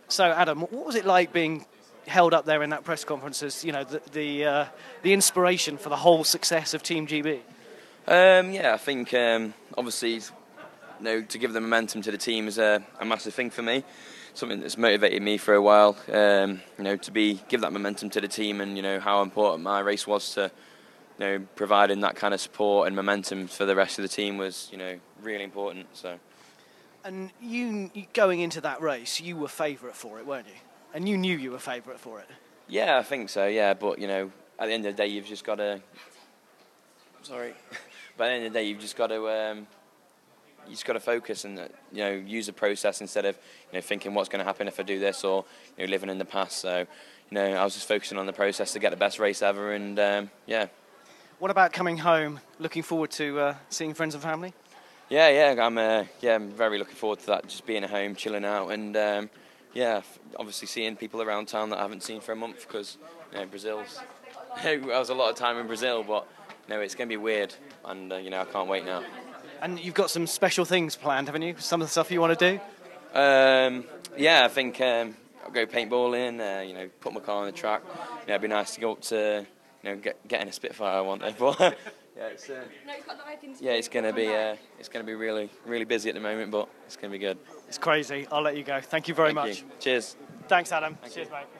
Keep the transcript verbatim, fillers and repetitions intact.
So, Adam, what was it like being held up there in that press conference as, you know, the the, uh, the inspiration for the whole success of Team G B? Um, yeah, I think um, obviously, you know, to give the momentum to the team is a, a massive thing for me. Something that's motivated me for a while. Um, you know, to be give that momentum to the team, and you know how important my race was to, you know, providing that kind of support and momentum for the rest of the team was, you know, really important. So. And you, you going into that race, you were favourite for it, weren't you? And you knew you were favourite for it. Yeah, I think so. Yeah, but you know, at the end of the day, you've just got to. Sorry, but at the end of the day, you've just got to. Um, you just got to focus and you know use the process instead of you know thinking what's going to happen if I do this or you know living in the past. So, you know, I was just focusing on the process to get the best race ever, and um, yeah. What about coming home? Looking forward to uh, seeing friends and family? Yeah, yeah, I'm uh, yeah, I'm very looking forward to that. Just being at home, chilling out, and um, yeah, obviously seeing people around town that I haven't seen for a month because you know Brazil's. I was a lot of time in Brazil, but you know it's going to be weird, and uh, you know I can't wait now. And you've got some special things planned, haven't you? Some of the stuff you want to do? Um, yeah, I think um, I'll go paintballing. Uh, you know, put my car on the track. You know, it'd be nice to go up to you know get get in a Spitfire one day, but. Yeah, it's, uh, yeah, it's gonna be uh, it's gonna be really really busy at the moment, but it's gonna be good. It's crazy. I'll let you go. Thank you very Thank much. You. Cheers. Thanks, Adam. Thank Cheers, you. mate.